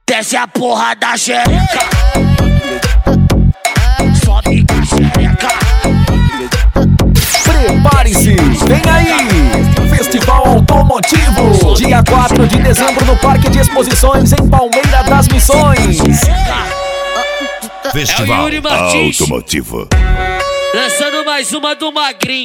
Desce a porra da xereca, sobe a xereca. Prepare-se, vem aí! Festival Automotivo, dia 4 de dezembro no Parque de Exposições em Palmeira das Missões. Festival Automotivo, lançando mais uma do Magrinho.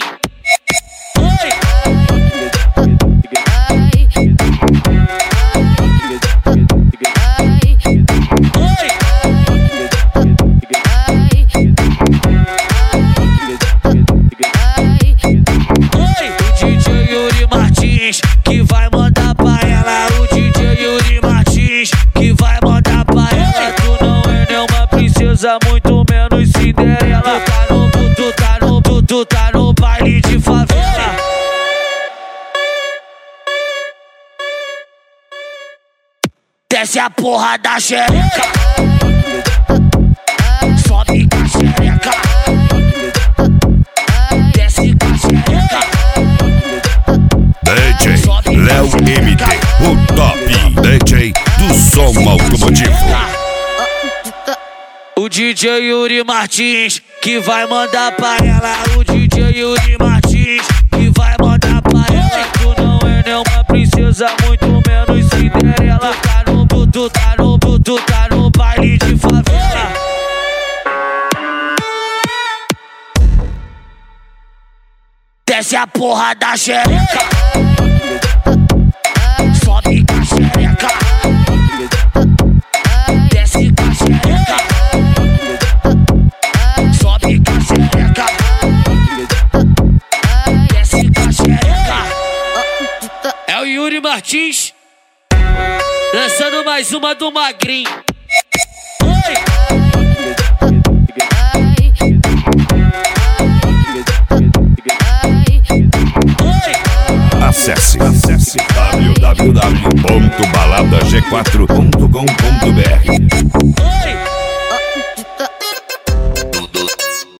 Que vai mandar pra ela, o DJ Yuri Martins, que vai mandar pra ela. Tu não é nenhuma princesa, muito menos Cinderela. Tu tá no baile de favela. Desce a porra da xereca, sobe a xereca. Desce a xereca. DJ Léo MT, o top DJ do som automotivo. O DJ Yuri Martins, que vai mandar pra ela. O DJ Yuri Martins, que vai mandar pra ela. Tu não é nenhuma princesa, muito menos Cinderela. Tu tá no baile de favela. Desce a porra da xereca, sobe a xereca. Desce a xereca, sobe a xereca. Desce a xereca. É o Yuri Martins, lançando mais uma do Magrinho. Acesse www.baladag4.com.br.